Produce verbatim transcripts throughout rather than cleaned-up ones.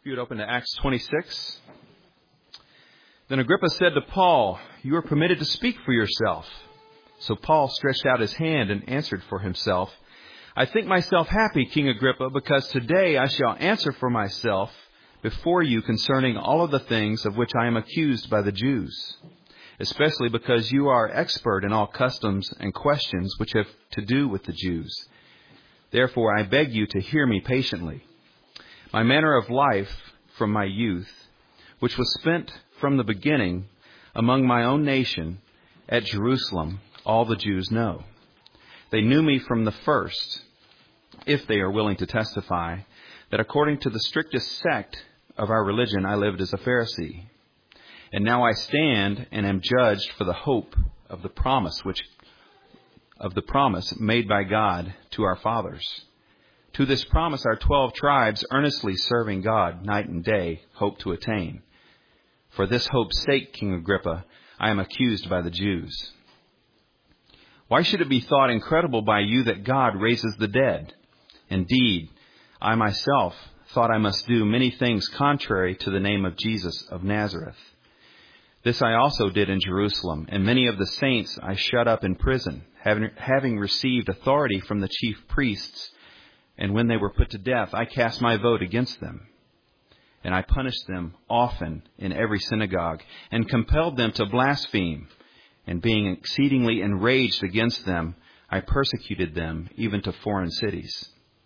If you would open to Acts twenty-six. Then Agrippa said to Paul, "You are permitted to speak for yourself." So Paul stretched out his hand and answered for himself, "I think myself happy, King Agrippa, because today I shall answer for myself before you concerning all of the things of which I am accused by the Jews, especially because you are expert in all customs and questions which have to do with the Jews. Therefore I beg you to hear me patiently. My manner of life from my youth, which was spent from the beginning among my own nation at Jerusalem, all the Jews know. They knew me from the first, if they are willing to testify, that according to the strictest sect of our religion I lived as a Pharisee. And now I stand and am judged for the hope of the promise which of the promise made by God to our fathers. To this promise our twelve tribes, earnestly serving God night and day, hope to attain. For this hope's sake, King Agrippa, I am accused by the Jews. Why should it be thought incredible by you that God raises the dead? Indeed, I myself thought I must do many things contrary to the name of Jesus of Nazareth. This I also did in Jerusalem, and many of the saints I shut up in prison, having, having received authority from the chief priests. And when they were put to death, I cast my vote against them. And I punished them often in every synagogue, and compelled them to blaspheme. And being exceedingly enraged against them, I persecuted them even to foreign cities.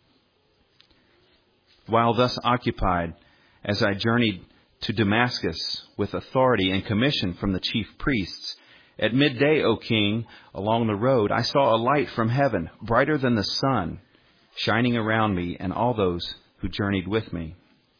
While thus occupied, as I journeyed to Damascus with authority and commission from the chief priests, at midday, O king, along the road, I saw a light from heaven, brighter than the sun, shining around me and all those who journeyed with me.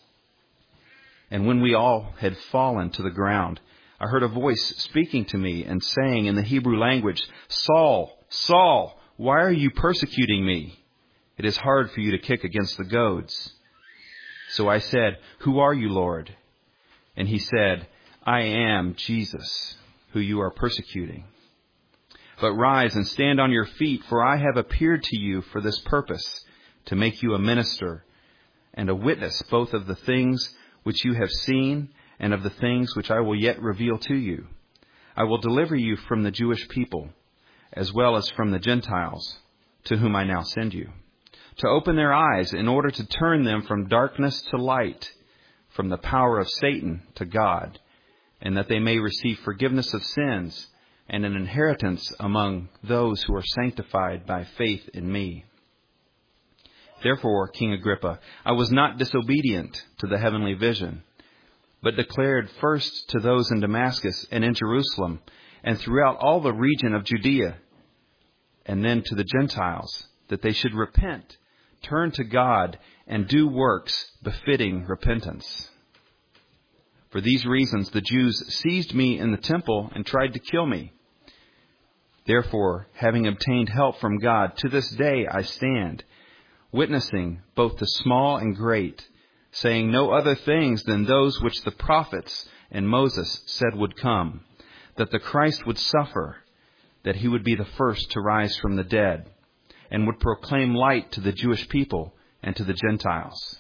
And when we all had fallen to the ground, I heard a voice speaking to me and saying in the Hebrew language, "Saul, Saul, why are you persecuting me? It is hard for you to kick against the goads." So I said, "Who are you, Lord?" And he said, "I am Jesus, who you are persecuting. But rise and stand on your feet, for I have appeared to you for this purpose, to make you a minister and a witness both of the things which you have seen and of the things which I will yet reveal to you. I will deliver you from the Jewish people, as well as from the Gentiles, to whom I now send you, to open their eyes in order to turn them from darkness to light, from the power of Satan to God, and that they may receive forgiveness of sins and an inheritance among those who are sanctified by faith in me. Therefore, King Agrippa, I was not disobedient to the heavenly vision, but declared first to those in Damascus and in Jerusalem and throughout all the region of Judea, and then to the Gentiles, that they should repent, turn to God, and do works befitting repentance. For these reasons the Jews seized me in the temple and tried to kill me. Therefore, having obtained help from God, to this day I stand, witnessing both the small and great, saying no other things than those which the prophets and Moses said would come, that the Christ would suffer, that he would be the first to rise from the dead, and would proclaim light to the Jewish people and to the Gentiles.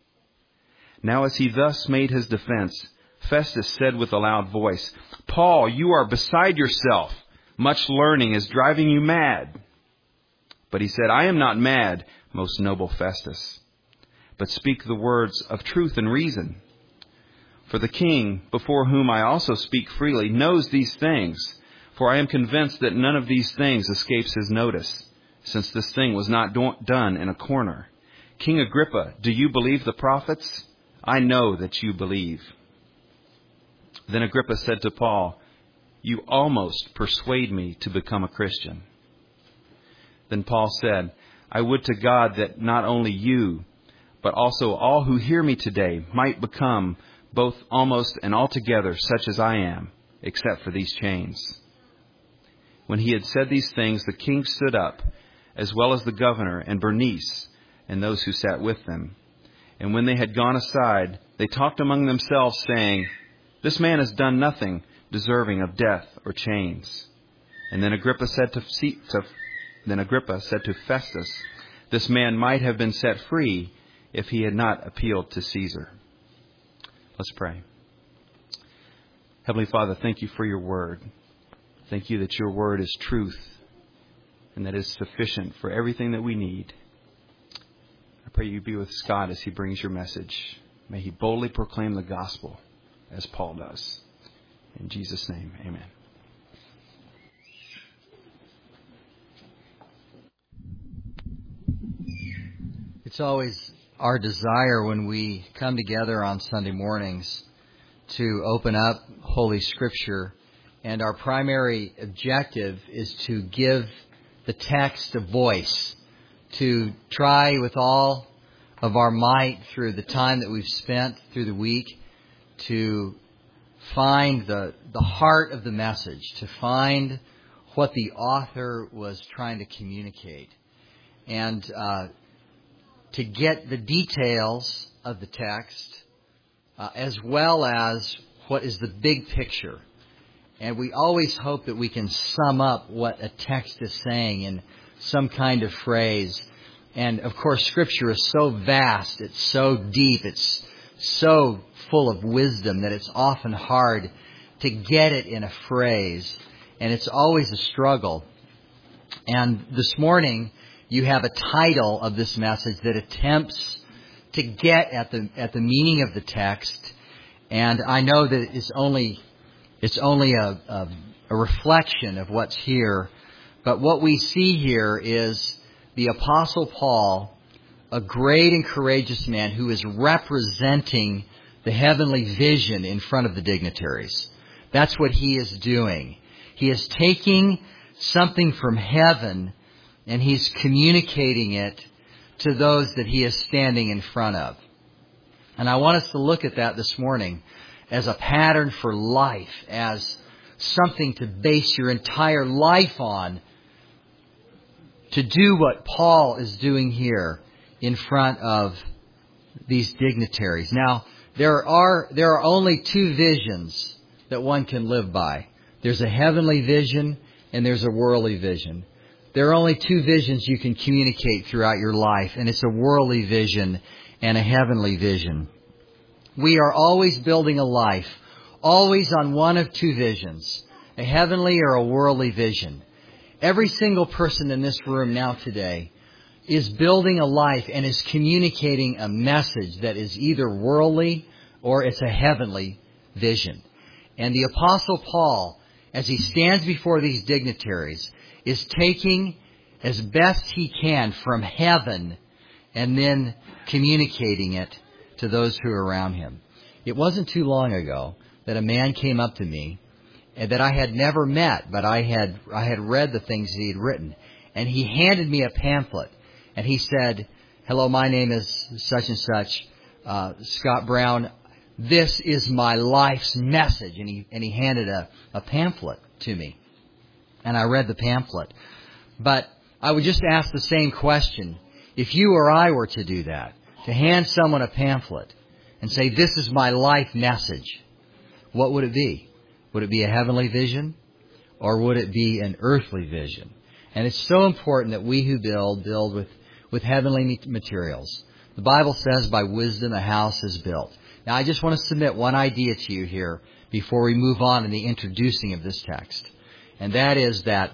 Now as he thus made his defense, Festus said with a loud voice, "Paul, you are beside yourself. Much learning is driving you mad." But he said, "I am not mad, most noble Festus, but speak the words of truth and reason. For the king, before whom I also speak freely, knows these things, for I am convinced that none of these things escapes his notice, since this thing was not do- done in a corner. King Agrippa, do you believe the prophets? I know that you believe." Then Agrippa said to Paul, "You almost persuade me to become a Christian." Then Paul said, "I would to God that not only you, but also all who hear me today might become both almost and altogether such as I am, except for these chains." When he had said these things, the king stood up, as well as the governor and Bernice and those who sat with them. And when they had gone aside, they talked among themselves, saying, "This man has done nothing deserving of death or chains." And then Agrippa said to, to then Agrippa said to Festus, "This man might have been set free if he had not appealed to Caesar." Let's pray. Heavenly Father, thank you for your word. Thank you that your word is truth and that it is sufficient for everything that we need. I pray you be with Scott as he brings your message. May he boldly proclaim the gospel as Paul does. In Jesus' name, amen. It's always our desire when we come together on Sunday mornings to open up Holy Scripture, and our primary objective is to give the text a voice, to try with all of our might through the time that we've spent through the week to find the the heart of the message, to find what the author was trying to communicate, and uh, to get the details of the text uh, as well as what is the big picture. And we always hope that we can sum up what a text is saying in some kind of phrase. And, of course, Scripture is so vast, it's so deep, it's so full of wisdom that it's often hard to get it in a phrase. And it's always a struggle. And this morning, you have a title of this message that attempts to get at the at the meaning of the text. And I know that it's only it's only a, a, a reflection of what's here. But what we see here is the Apostle Paul, a great and courageous man who is representing the heavenly vision in front of the dignitaries. That's what he is doing. He is taking something from heaven and he's communicating it to those that he is standing in front of. And I want us to look at that this morning as a pattern for life, as something to base your entire life on, to do what Paul is doing here in front of these dignitaries. Now, there are there are only two visions that one can live by. There's a heavenly vision and there's a worldly vision. There are only two visions you can communicate throughout your life, and it's a worldly vision and a heavenly vision. We are always building a life, always on one of two visions, a heavenly or a worldly vision. Every single person in this room now today is building a life and is communicating a message that is either worldly or it's a heavenly vision. And the Apostle Paul, as he stands before these dignitaries, is taking as best he can from heaven and then communicating it to those who are around him. It wasn't too long ago that a man came up to me that I had never met, but I had I had read the things he had written. And he handed me a pamphlet. And he said, "Hello, my name is such and such, uh, Scott Brown. This is my life's message." And he and he handed a, a pamphlet to me. And I read the pamphlet. But I would just ask the same question. If you or I were to do that, to hand someone a pamphlet and say, "This is my life message," what would it be? Would it be a heavenly vision, or would it be an earthly vision? And it's so important that we who build, build with, with heavenly materials. The Bible says, by wisdom a house is built. Now, I just want to submit one idea to you here before we move on in the introducing of this text. And that is that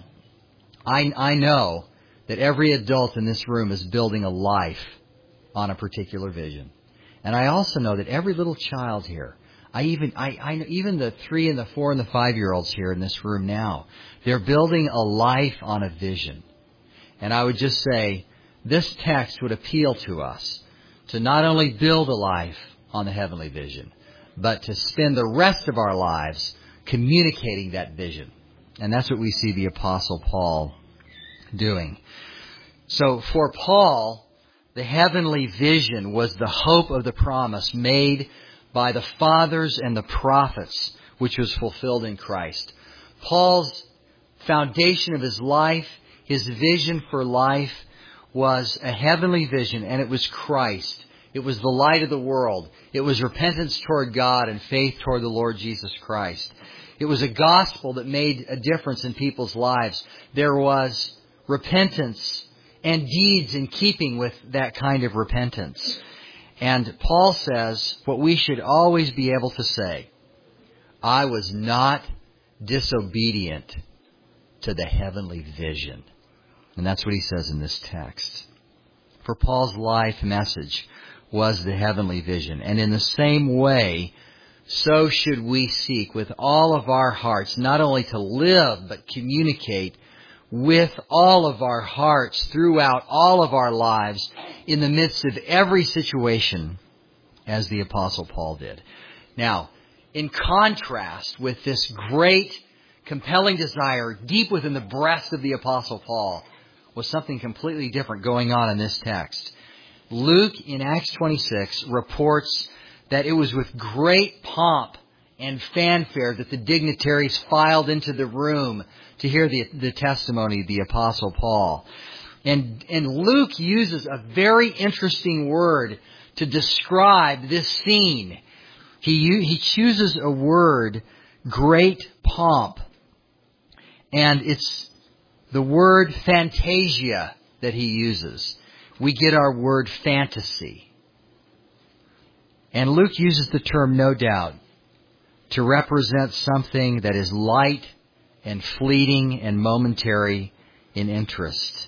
I, I know that every adult in this room is building a life on a particular vision. And I also know that every little child here, I even I, I know even the three and the four and the five year olds here in this room now, they're building a life on a vision. And I would just say this text would appeal to us to not only build a life on the heavenly vision, but to spend the rest of our lives communicating that vision. And that's what we see the Apostle Paul doing. So for Paul, the heavenly vision was the hope of the promise made by the fathers and the prophets, which was fulfilled in Christ. Paul's foundation of his life, his vision for life, was a heavenly vision, and it was Christ. It was the light of the world. It was repentance toward God and faith toward the Lord Jesus Christ. It was a gospel that made a difference in people's lives. There was repentance and deeds in keeping with that kind of repentance. And Paul says what we should always be able to say: I was not disobedient to the heavenly vision. And that's what he says in this text. For Paul's life message was the heavenly vision. And in the same way, so should we seek with all of our hearts, not only to live, but communicate with all of our hearts throughout all of our lives in the midst of every situation, as the Apostle Paul did. Now, in contrast with this great, compelling desire deep within the breast of the Apostle Paul, was something completely different going on in this text. Luke, in Acts twenty-six, reports that it was with great pomp and fanfare that the dignitaries filed into the room to hear the, the testimony of the Apostle Paul. And, and Luke uses a very interesting word to describe this scene. He, he chooses a word, great pomp. And it's the word fantasia that he uses. We get our word fantasy. And Luke uses the term, no doubt, to represent something that is light and fleeting and momentary in interest.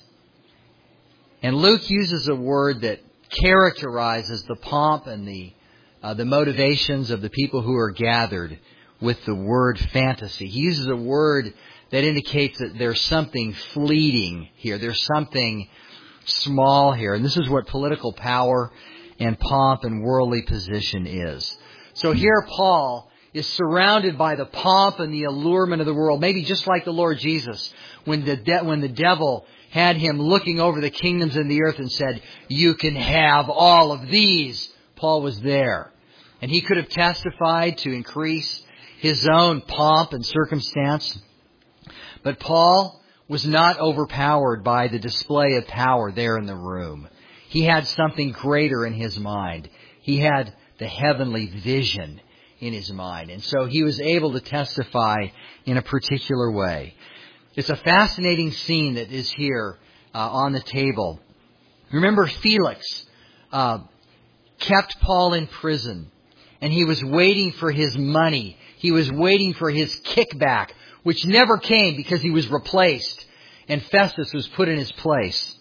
And Luke uses a word that characterizes the pomp and the uh, the motivations of the people who are gathered with the word fantasy. He uses a word that indicates that there's something fleeting here. There's something small here. And this is what political power and pomp and worldly position is. So here Paul is surrounded by the pomp and the allurement of the world, maybe just like the Lord Jesus, when the de- when the devil had him looking over the kingdoms of the earth and said, you can have all of these. Paul was there. And he could have testified to increase his own pomp and circumstance. But Paul was not overpowered by the display of power there in the room. He had something greater in his mind. He had the heavenly vision in his mind. And so he was able to testify in a particular way. It's a fascinating scene that is here uh, on the table. Remember, Felix uh, kept Paul in prison, and he was waiting for his money. He was waiting for his kickback, which never came because he was replaced, and Festus was put in his place.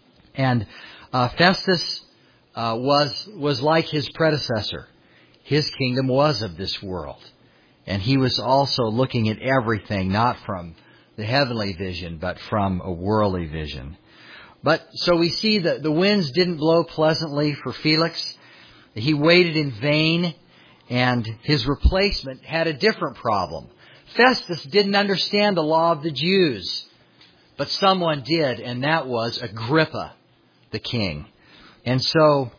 And uh, Festus uh, was was like his predecessor. His kingdom was of this world, and he was also looking at everything not from the heavenly vision, but from a worldly vision. But so we see that the winds didn't blow pleasantly for Felix. He waited in vain, and his replacement had a different problem. Festus didn't understand the law of the Jews, but someone did, and that was Agrippa, the king. And so,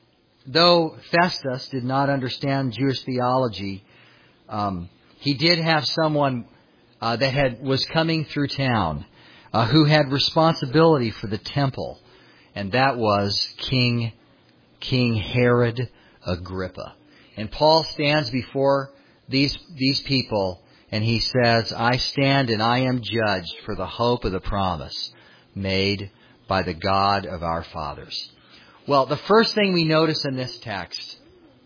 though Festus did not understand Jewish theology, um, he did have someone uh, that had was coming through town uh, who had responsibility for the temple, and that was King King Herod Agrippa. And Paul stands before these these people, and he says, I stand and I am judged for the hope of the promise made by the God of our fathers. Well, the first thing we notice in this text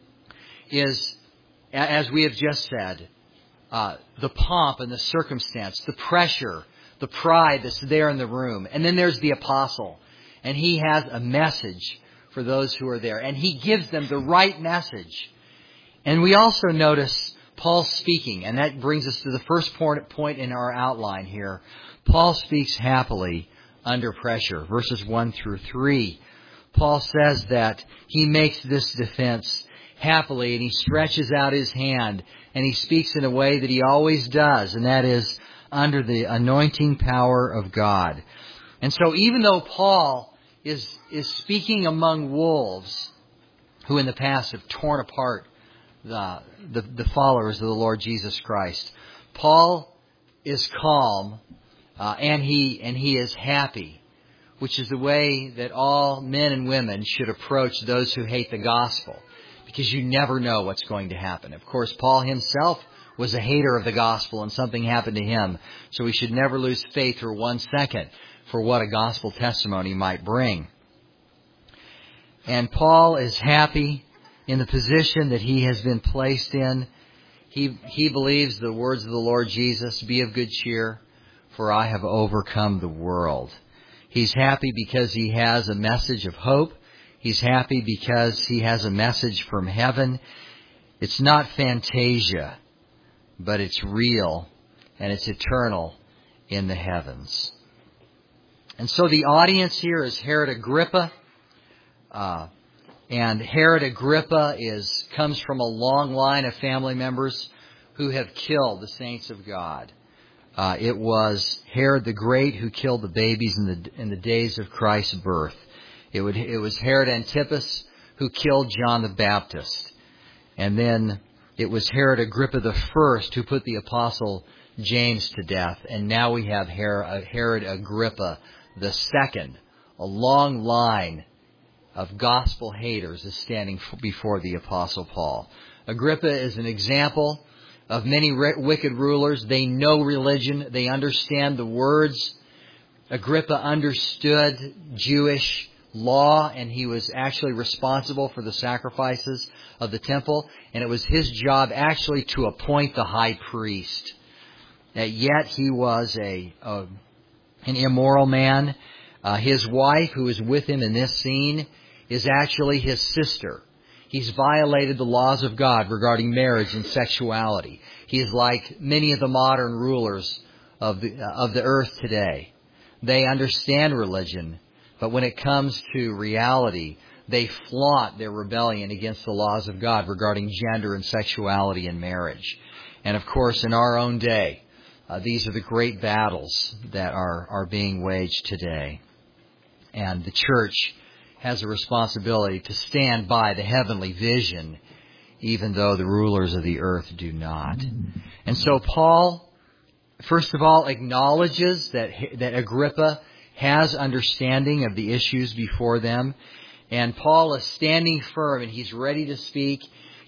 is, as we have just said, uh, the pomp and the circumstance, the pressure, the pride that's there in the room. And then there's the apostle, and he has a message for those who are there, and he gives them the right message. And we also notice Paul speaking, and that brings us to the first point in our outline here. Paul speaks happily under pressure, verses one through three. Paul says that he makes this defense happily, and he stretches out his hand, and he speaks in a way that he always does, and that is under the anointing power of God. And so even though Paul is, is speaking among wolves, who in the past have torn apart the, the, the followers of the Lord Jesus Christ, Paul is calm, uh, and he and he is happy, which is the way that all men and women should approach those who hate the gospel, because you never know what's going to happen. Of course, Paul himself was a hater of the gospel, and something happened to him, so we should never lose faith for one second for what a gospel testimony might bring. And Paul is happy in the position that he has been placed in. He, he believes the words of the Lord Jesus, "Be of good cheer, for I have overcome the world." He's happy because he has a message of hope. He's happy because he has a message from heaven. It's not fantasia, but it's real and it's eternal in the heavens. And so the audience here is Herod Agrippa. Uh, and Herod Agrippa is comes from a long line of family members who have killed the saints of God. Uh, it was Herod the Great who killed the babies in the in the days of Christ's birth. It would it was Herod Antipas who killed John the Baptist, and then it was Herod Agrippa the First who put the apostle James to death, and now we have Herod Agrippa the Second. A long line of gospel haters is standing before the apostle Paul. Agrippa is an example of many wicked rulers. They know religion. They understand the words. Agrippa understood Jewish law, and he was actually responsible for the sacrifices of the temple. And it was his job actually to appoint the high priest. And yet he was a, a an immoral man. Uh, his wife, who is with him in this scene, is actually his sister. He's violated the laws of God regarding marriage and sexuality. He is like many of the modern rulers of the, of the earth today. They understand religion, but when it comes to reality, they flaunt their rebellion against the laws of God regarding gender and sexuality and marriage. And of course, in our own day, uh, these are the great battles that are, are being waged today. And the church has a responsibility to stand by the heavenly vision, even though the rulers of the earth do not. And so Paul, first of all, acknowledges that that Agrippa has understanding of the issues before them, and Paul is standing firm and he's ready to speak.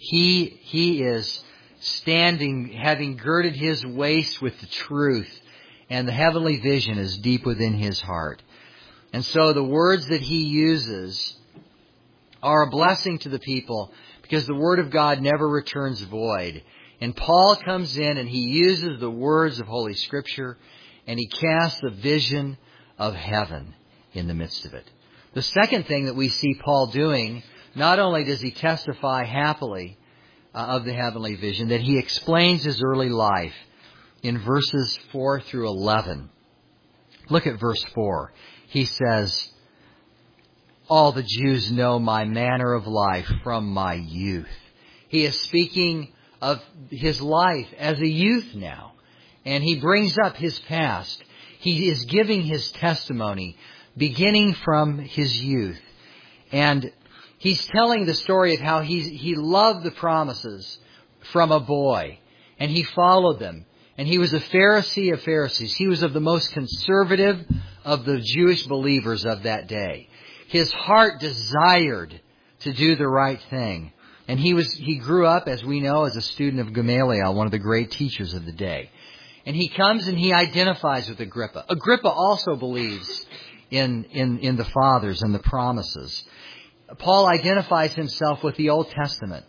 He he is standing, having girded his waist with the truth, and the heavenly vision is deep within his heart. And so the words that he uses are a blessing to the people, because the Word of God never returns void. And Paul comes in and he uses the words of Holy Scripture, and he casts a vision of heaven in the midst of it. The second thing that we see Paul doing, not only does he testify happily uh, of the heavenly vision, that he explains his early life in verses four through eleven. Look at verse four. He says, "All the Jews know my manner of life from my youth." He is speaking of his life as a youth now. And he brings up his past. He is giving his testimony beginning from his youth. And he's telling the story of how he, he loved the promises from a boy. And he followed them. And he was a Pharisee of Pharisees. He was of the most conservative of the Jewish believers of that day. His heart desired to do the right thing. And he was he grew up, as we know, as a student of Gamaliel, one of the great teachers of the day. And he comes and he identifies with Agrippa. Agrippa also believes in, in, in the fathers and the promises. Paul identifies himself with the Old Testament.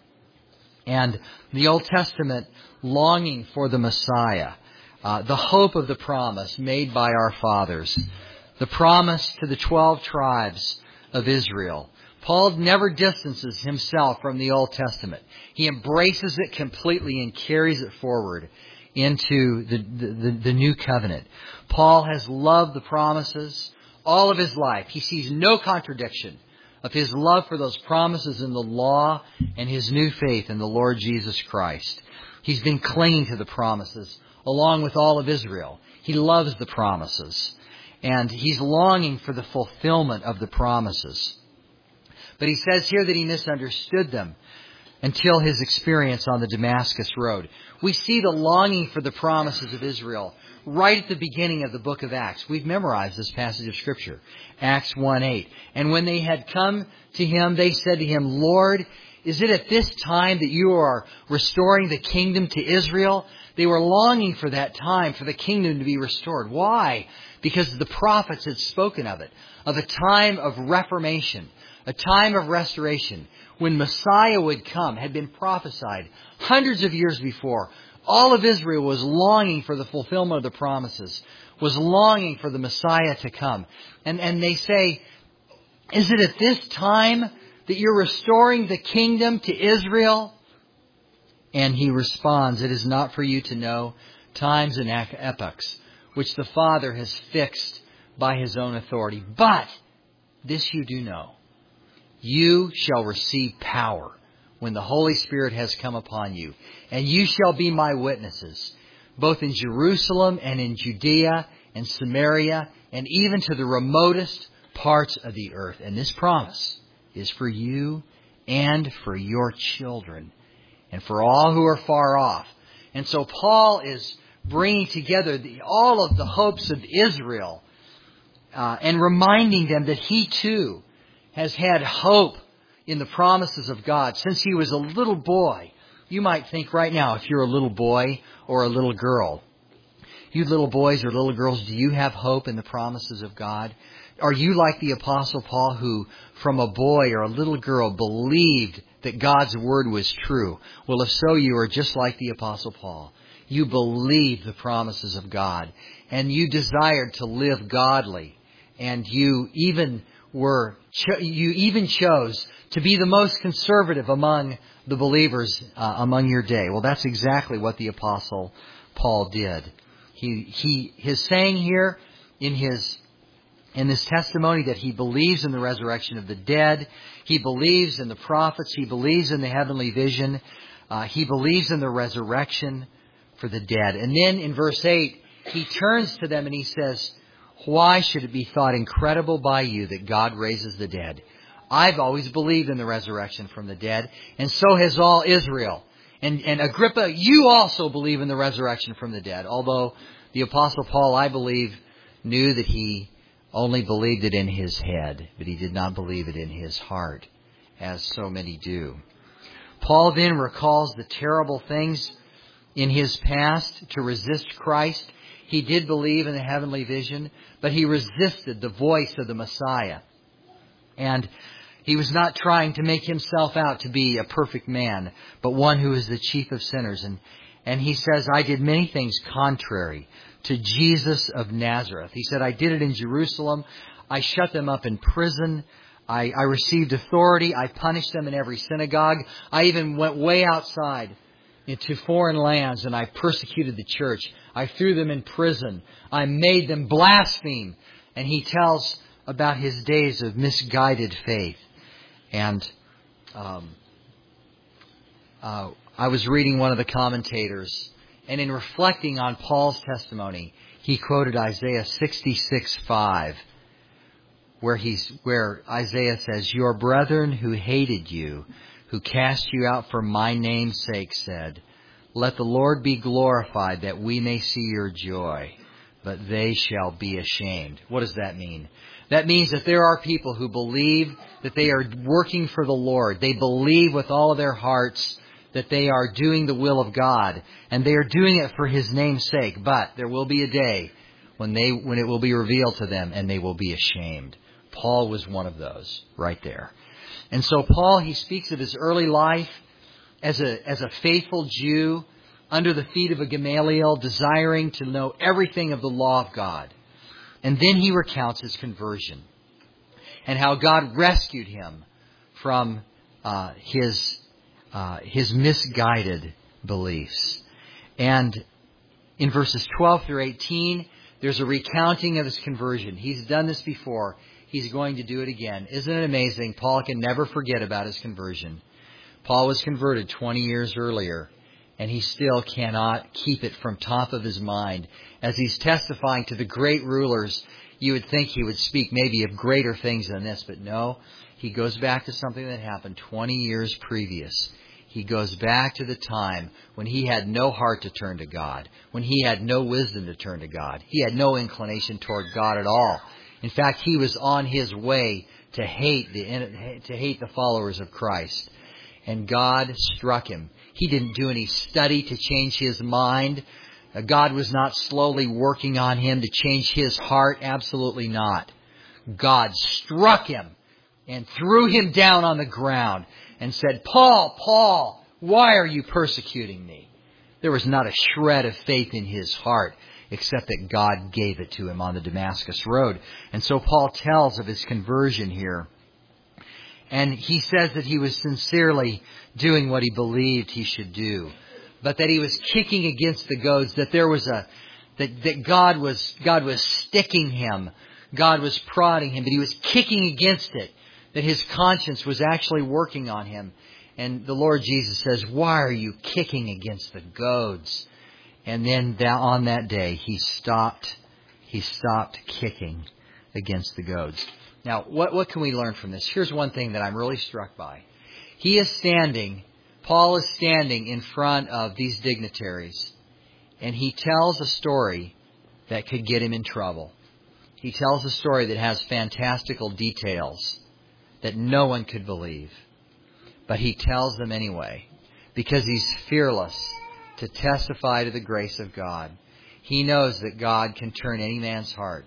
And the Old Testament longing for the Messiah, uh, the hope of the promise made by our fathers, the promise to the twelve tribes of Israel. Paul never distances himself from the Old Testament. He embraces it completely and carries it forward into the, the, the new covenant. Paul has loved the promises all of his life. He sees no contradiction of his love for those promises in the law and his new faith in the Lord Jesus Christ. He's been clinging to the promises along with all of Israel. He loves the promises, and he's longing for the fulfillment of the promises. But he says here that he misunderstood them until his experience on the Damascus Road. We see the longing for the promises of Israel right at the beginning of the book of Acts. We've memorized this passage of Scripture, Acts one eight. And when they had come to him, they said to him, "Lord, is it at this time that you are restoring the kingdom to Israel?" They were longing for that time, for the kingdom to be restored. Why? Because the prophets had spoken of it, of a time of reformation, a time of restoration, when Messiah would come, had been prophesied hundreds of years before. All of Israel was longing for the fulfillment of the promises, was longing for the Messiah to come. And, and they say, is it at this time that you're restoring the kingdom to Israel? And he responds, it is not for you to know times and epochs which the Father has fixed by His own authority. But this you do know, you shall receive power when the Holy Spirit has come upon you, and you shall be my witnesses, both in Jerusalem and in Judea and Samaria, and even to the remotest parts of the earth. And this promise is for you and for your children and for all who are far off. And so Paul is bringing together the, all of the hopes of Israel uh, and reminding them that he too has had hope in the promises of God since he was a little boy. You might think right now, if you're a little boy or a little girl, you little boys or little girls, do you have hope in the promises of God? Are you like the Apostle Paul, who from a boy or a little girl believed that God's Word was true? Well, if so, you are just like the Apostle Paul. You believed the promises of God, and you desired to live godly, and you even were cho- you even chose to be the most conservative among the believers uh, among your day. Well, that's exactly what the Apostle Paul did. He he his saying here in his in this testimony that he believes in the resurrection of the dead, he believes in the prophets, he believes in the heavenly vision, uh, he believes in the resurrection for the dead. And then in verse eight, he turns to them and he says, why should it be thought incredible by you that God raises the dead? I've always believed in the resurrection from the dead, and so has all Israel. And, and Agrippa, you also believe in the resurrection from the dead. Although the Apostle Paul, I believe, knew that he only believed it in his head, but he did not believe it in his heart, as so many do. Paul then recalls the terrible things in his past to resist Christ. He did believe in the heavenly vision, but he resisted the voice of the Messiah. And he was not trying to make himself out to be a perfect man, but one who is the chief of sinners. And, and he says, I did many things contrary to Jesus of Nazareth. He said, I did it in Jerusalem. I shut them up in prison. I, I received authority. I punished them in every synagogue. I even went way outside into foreign lands, and I persecuted the church. I threw them in prison. I made them blaspheme. And he tells about his days of misguided faith. And um, uh, I was reading one of the commentators, and in reflecting on Paul's testimony, he quoted Isaiah sixty-six five, where he's where Isaiah says, your brethren who hated you, who cast you out for my name's sake, said, let the Lord be glorified, that we may see your joy, but they shall be ashamed. What does that mean? That means that there are people who believe that they are working for the Lord. They believe with all of their hearts that they are doing the will of God, and they are doing it for His name's sake. But there will be a day when they when it will be revealed to them, and they will be ashamed. Paul was one of those right there. And so Paul, he speaks of his early life as a as a faithful Jew under the feet of a Gamaliel, desiring to know everything of the law of God. And then he recounts his conversion and how God rescued him from uh, his uh, his misguided beliefs. And in verses twelve through eighteen, there's a recounting of his conversion. He's done this before. He's going to do it again. Isn't it amazing? Paul can never forget about his conversion. Paul was converted twenty years earlier, and he still cannot keep it from top of his mind. As he's testifying to the great rulers, you would think he would speak maybe of greater things than this, but no, he goes back to something that happened twenty years previous. He goes back to the time when he had no heart to turn to God, when he had no wisdom to turn to God. He had no inclination toward God at all. In fact, he was on his way to hate the to hate the followers of Christ. And God struck him. He didn't do any study to change his mind. God was not slowly working on him to change his heart. Absolutely not. God struck him and threw him down on the ground and said, Paul, Paul, why are you persecuting me? There was not a shred of faith in his heart, except that God gave it to him on the Damascus Road. And so Paul tells of his conversion here. And he says that he was sincerely doing what he believed he should do, but that he was kicking against the goads, that there was a, that, that God was, God was sticking him. God was prodding him, but he was kicking against it, that his conscience was actually working on him. And the Lord Jesus says, why are you kicking against the goads? And then on that day, he stopped, he stopped kicking against the goads. Now, what, what can we learn from this? Here's one thing that I'm really struck by. He is standing, Paul is standing in front of these dignitaries, and he tells a story that could get him in trouble. He tells a story that has fantastical details that no one could believe. But he tells them anyway, because he's fearless to testify to the grace of God. He knows that God can turn any man's heart.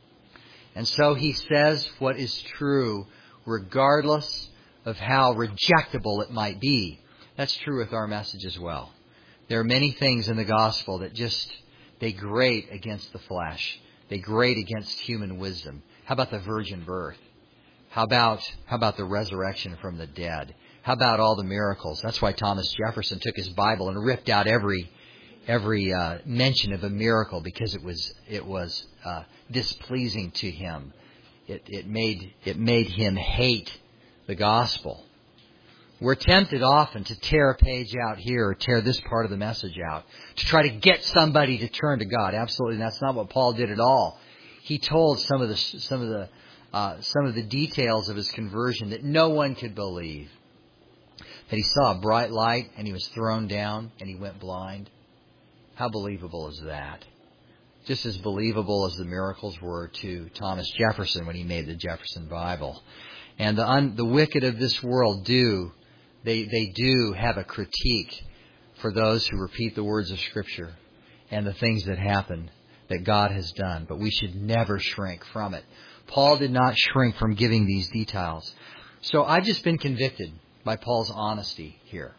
And so he says what is true, regardless of how rejectable it might be. That's true with our message as well. There are many things in the gospel that just, they grate against the flesh. They grate against human wisdom. How about the virgin birth? How about, how about the resurrection from the dead? How about all the miracles? That's why Thomas Jefferson took his Bible and ripped out every every uh, mention of a miracle, because it was it was uh, displeasing to him. It it made it made him hate the gospel. We're tempted often to tear a page out here or tear this part of the message out to try to get somebody to turn to God. Absolutely, that's not what Paul did at all. He told some of the some of the uh, some of the details of his conversion that no one could believe. That he saw a bright light and he was thrown down and he went blind. How believable is that? Just as believable as the miracles were to Thomas Jefferson when he made the Jefferson Bible. And the un, the wicked of this world do, they, they do have a critique for those who repeat the words of Scripture and the things that happen that God has done. But we should never shrink from it. Paul did not shrink from giving these details. So I've just been convicted by Paul's honesty here.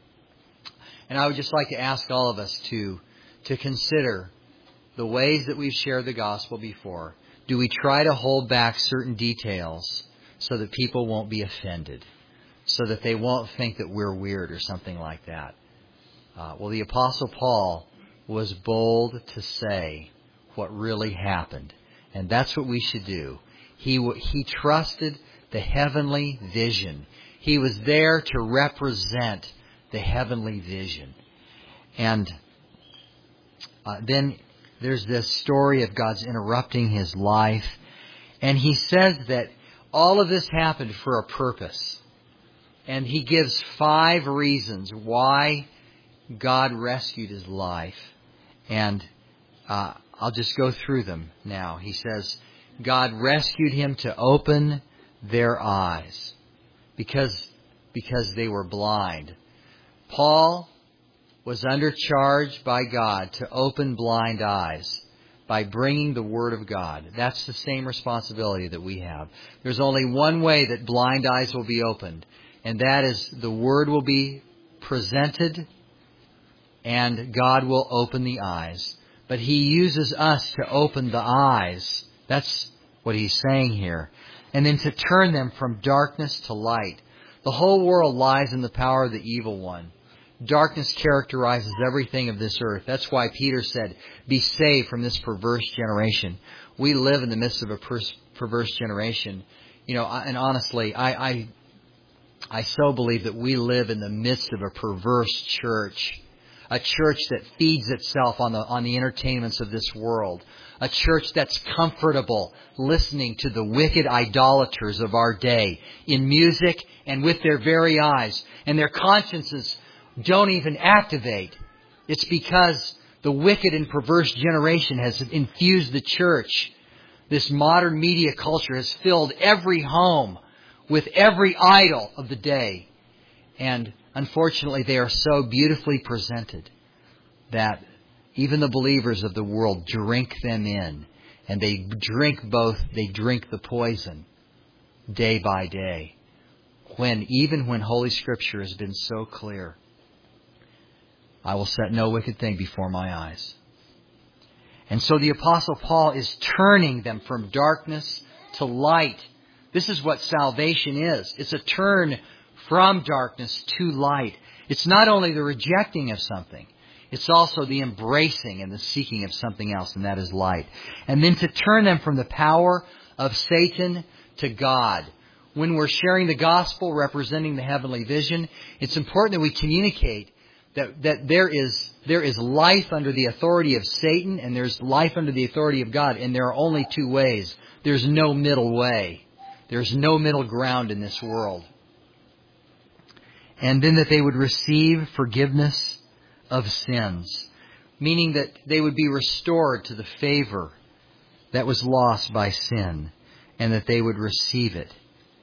And I would just like to ask all of us to, to consider the ways that we've shared the gospel before. Do we try to hold back certain details so that people won't be offended? So that they won't think that we're weird or something like that? Uh, well, the Apostle Paul was bold to say what really happened. And that's what we should do. He, he trusted the heavenly vision. He was there to represent the heavenly vision. And uh, then there's this story of God's interrupting his life. And he says that all of this happened for a purpose. And he gives five reasons why God rescued his life. And uh, I'll just go through them now. He says, God rescued him to open their eyes. Because, because they were blind. Paul was under charge by God to open blind eyes by bringing the Word of God. That's the same responsibility that we have. There's only one way that blind eyes will be opened, and that is the Word will be presented and God will open the eyes. But He uses us to open the eyes. That's what He's saying here. And then to turn them from darkness to light. The whole world lies in the power of the evil one. Darkness characterizes everything of this earth. That's why Peter said, be saved from this perverse generation. We live in the midst of a per- perverse generation. You know, and honestly, I, I, I so believe that we live in the midst of a perverse church. A church that feeds itself on the on the entertainments of this world. A church that's comfortable listening to the wicked idolaters of our day in music and with their very eyes. And their consciences don't even activate. It's because the wicked and perverse generation has infused the church. This modern media culture has filled every home with every idol of the day. And unfortunately, they are so beautifully presented that even the believers of the world drink them in. And they drink both, they drink the poison. day by day. When, even when Holy Scripture has been so clear, I will set no wicked thing before my eyes. And so the Apostle Paul is turning them from darkness to light. This is what salvation is. It's a turn from darkness to light. It's not only the rejecting of something, it's also the embracing and the seeking of something else, and that is light. And then to turn them from the power of Satan to God. When we're sharing the gospel representing the heavenly vision, it's important that we communicate that, that there is there is life under the authority of Satan and there's life under the authority of God, and there are only two ways. There's no middle way. There's no middle ground in this world. And then that they would receive forgiveness of sins, meaning that they would be restored to the favor that was lost by sin, and that they would receive it,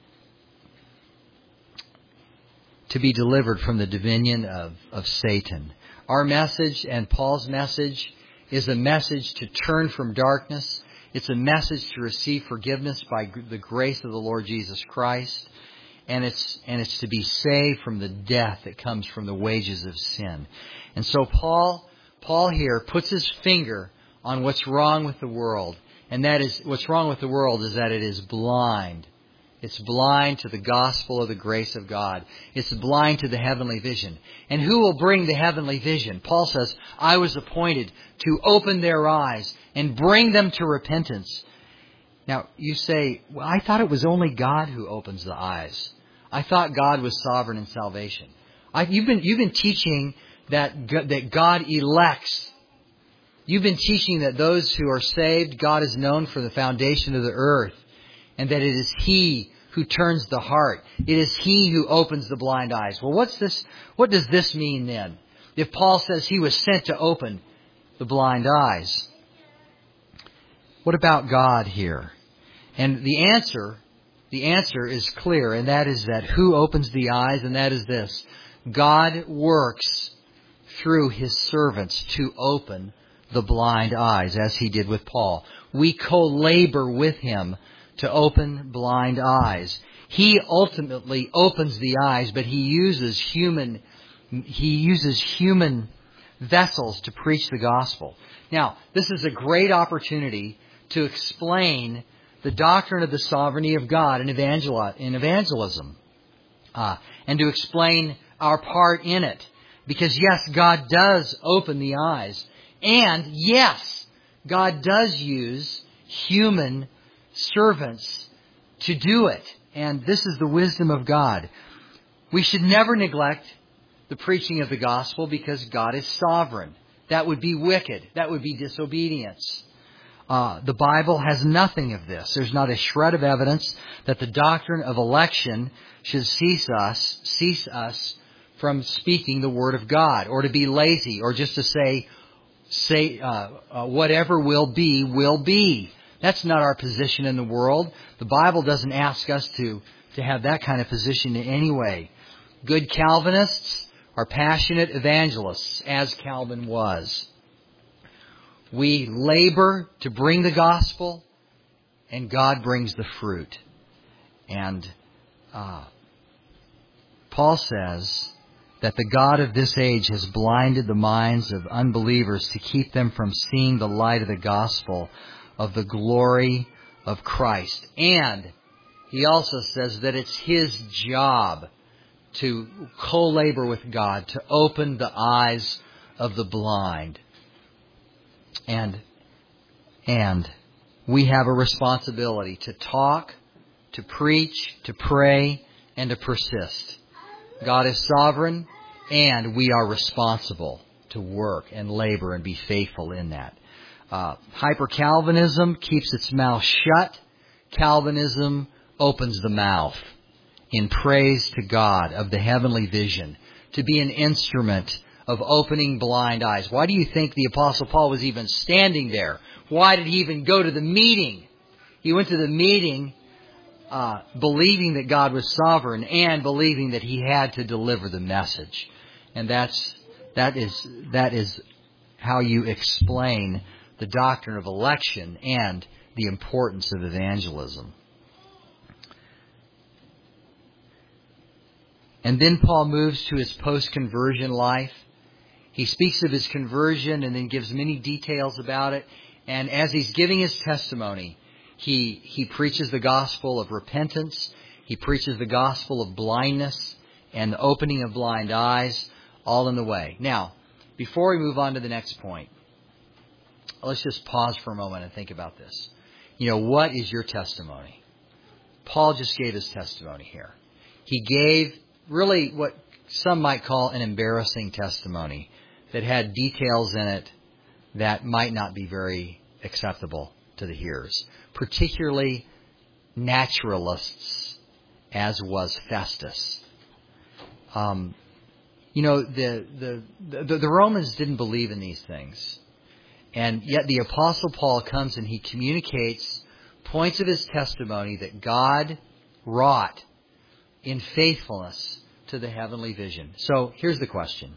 to be delivered from the dominion of, of Satan. Our message and Paul's message is a message to turn from darkness. It's a message to receive forgiveness by the grace of the Lord Jesus Christ. And it's, and it's to be saved from the death that comes from the wages of sin. And so Paul, Paul here puts his finger on what's wrong with the world. And that is, what's wrong with the world is that it is blind. It's blind to the gospel of the grace of God. It's blind to the heavenly vision. And who will bring the heavenly vision? Paul says, I was appointed to open their eyes and bring them to repentance. Now, you say, well, I thought it was only God who opens the eyes. I thought God was sovereign in salvation. I, you've been, you've been teaching that, that God elects. You've been teaching that those who are saved, God is known for the foundation of the earth, and that it is He who turns the heart. It is He who opens the blind eyes. Well, what's this? What does this mean then? If Paul says He was sent to open the blind eyes, what about God here? And the answer, the answer is clear, and that is that who opens the eyes, and that is this: God works through His servants to open the blind eyes, as He did with Paul. We co-labor with Him to open blind eyes. He ultimately opens the eyes, but He uses human, He uses human vessels to preach the gospel. Now, this is a great opportunity to explain the doctrine of the sovereignty of God in, evangel- in evangelism, uh, and to explain our part in it. Because yes, God does open the eyes, and yes, God does use human servants to do it. And this is the wisdom of God. We should never neglect the preaching of the gospel because God is sovereign. That would be wicked. That would be disobedience. Uh, the Bible has nothing of this. There's not a shred of evidence that the doctrine of election should cease us, cease us from speaking the Word of God, or to be lazy, or just to say, say uh, uh, whatever will be, will be. That's not our position in the world. The Bible doesn't ask us to, to have that kind of position in any way. Good Calvinists are passionate evangelists, as Calvin was. We labor to bring the gospel, and God brings the fruit. And uh, Paul says that the God of this age has blinded the minds of unbelievers to keep them from seeing the light of the gospel of the glory of Christ. And he also says that it's His job to co-labor with God, to open the eyes of the blind. And, and we have a responsibility to talk, to preach, to pray, and to persist. God is sovereign, and we are responsible to work and labor and be faithful in that. Uh, Hyper-Calvinism keeps its mouth shut. Calvinism opens the mouth in praise to God of the heavenly vision, to be an instrument of opening blind eyes. Why do you think the Apostle Paul was even standing there? Why did he even go to the meeting? He went to the meeting uh, believing that God was sovereign and believing that he had to deliver the message. And that's that is that is how you explain the doctrine of election and the importance of evangelism. And then Paul moves to his post-conversion life. He speaks of his conversion and then gives many details about it. And as he's giving his testimony, he he preaches the gospel of repentance. He preaches the gospel of blindness and the opening of blind eyes, all in the way. Now, before we move on to the next point, let's just pause for a moment and think about this. You know, what is your testimony? Paul just gave his testimony here. He gave really what some might call an embarrassing testimony that had details in it that might not be very acceptable to the hearers, particularly naturalists, as was Festus. Um, you know, the, the the the Romans didn't believe in these things, and yet the Apostle Paul comes and he communicates points of his testimony that God wrought in faithfulness to the heavenly vision. So here's the question.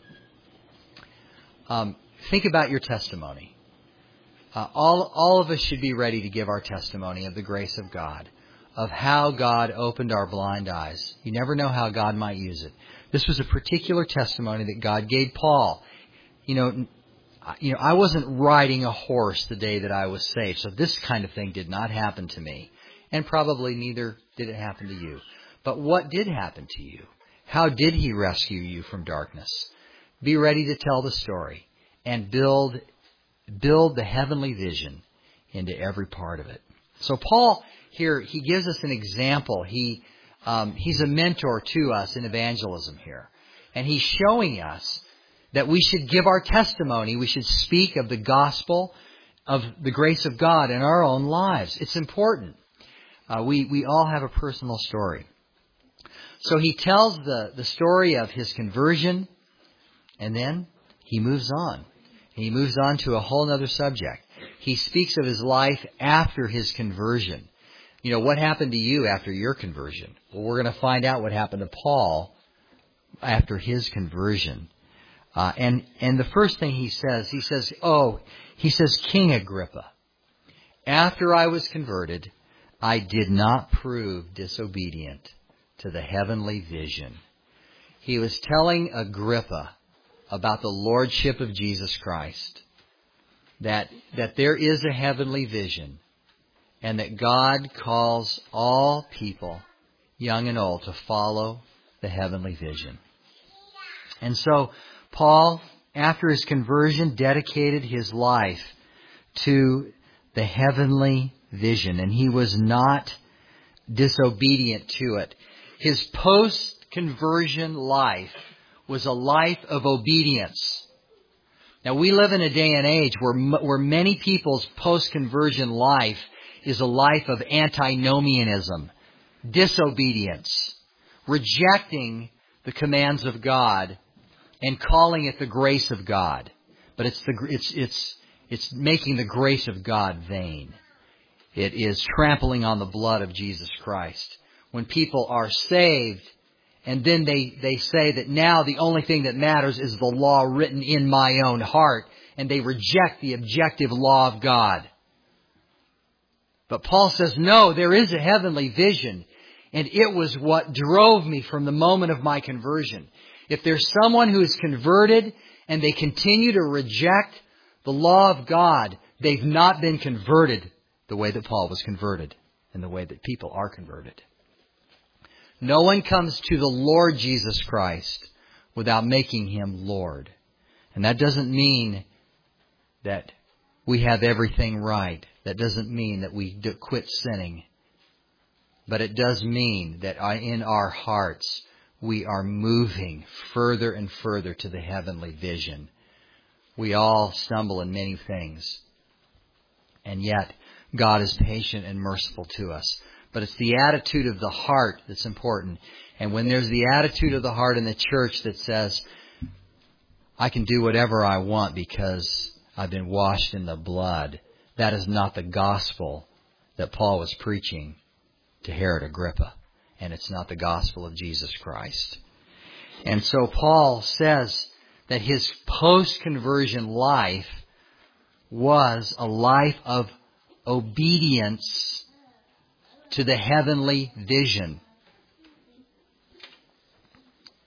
Um, think about your testimony. Uh, all, all of us should be ready to give our testimony of the grace of God, of how God opened our blind eyes. You never know how God might use it. This was a particular testimony that God gave Paul. You know, you know, I wasn't riding a horse the day that I was saved, so this kind of thing did not happen to me. And probably neither did it happen to you. But what did happen to you? How did He rescue you from darkness? Be ready to tell the story and build build the heavenly vision into every part of it. So Paul here, he gives us an example. He um, he's a mentor to us in evangelism here. And he's showing us that we should give our testimony. We should speak of the gospel of the grace of God in our own lives. It's important. Uh, we, we all have a personal story. So he tells the, the story of his conversion, and then he moves on. He moves on to a whole other subject. He speaks of his life after his conversion. You know, what happened to you after your conversion? Well, we're going to find out what happened to Paul after his conversion. Uh, and, and the first thing he says, he says, oh, he says, King Agrippa, after I was converted, I did not prove disobedient to the heavenly vision. He was telling Agrippa about the lordship of Jesus Christ, that, that there is a heavenly vision, and that God calls all people, young and old, to follow the heavenly vision. And so Paul, after his conversion, dedicated his life to the heavenly vision, and he was not disobedient to it. His post-conversion life was a life of obedience. Now, we live in a day and age where, where many people's post-conversion life is a life of antinomianism, disobedience, rejecting the commands of God and calling it the grace of God. But it's the it's it's it's making the grace of God vain. It is trampling on the blood of Jesus Christ. When people are saved, and then they, they say that now the only thing that matters is the law written in my own heart, and they reject the objective law of God. But Paul says, no, there is a heavenly vision, and it was what drove me from the moment of my conversion. If there's someone who is converted and they continue to reject the law of God, they've not been converted the way that Paul was converted and the way that people are converted. No one comes to the Lord Jesus Christ without making Him Lord. And that doesn't mean that we have everything right. That doesn't mean that we quit sinning. But it does mean that in our hearts we are moving further and further to the heavenly vision. We all stumble in many things. And yet, God is patient and merciful to us. But it's the attitude of the heart that's important. And when there's the attitude of the heart in the church that says, I can do whatever I want because I've been washed in the blood, that is not the gospel that Paul was preaching to Herod Agrippa. And it's not the gospel of Jesus Christ. And so Paul says that his post-conversion life was a life of obedience to the heavenly vision.